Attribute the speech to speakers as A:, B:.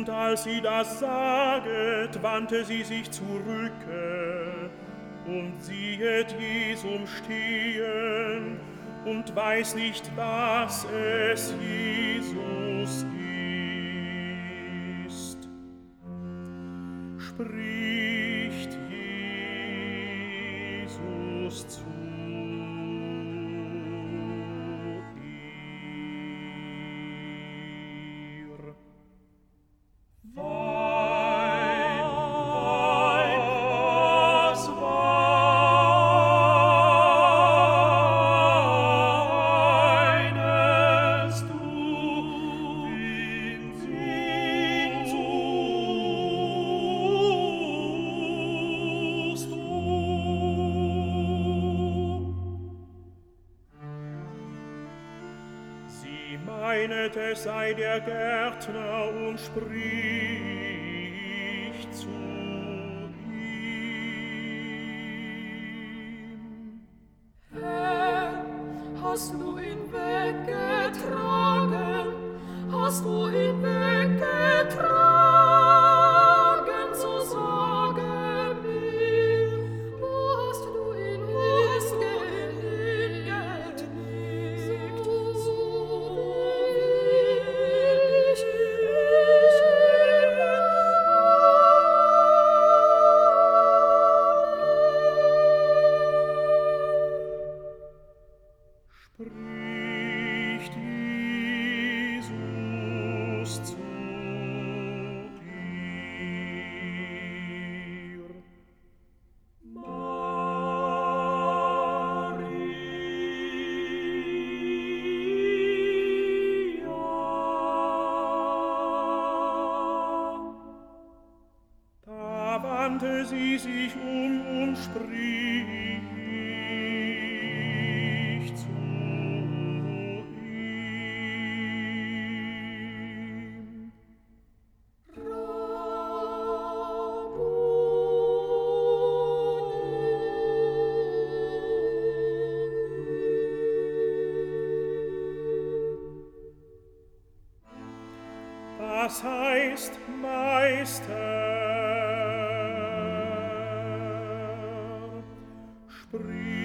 A: Und als sie das saget, wandte sie sich zurücke und siehet Jesum stehen und weiß nicht, was es Jesus ist. Spricht Jesus zu ihr. Sie meinet, es sei der Gärtner und spricht zu ihm.
B: Herr, hast du ihn weggetragen? Hast du ihn weggetragen? So sage mir, wo hast du ihn hingelegt? So will ich
A: Spricht Jesus zu ihr. Maria. Da wandte sie sich und spricht zu ihm. Das heißt, Meister, sprich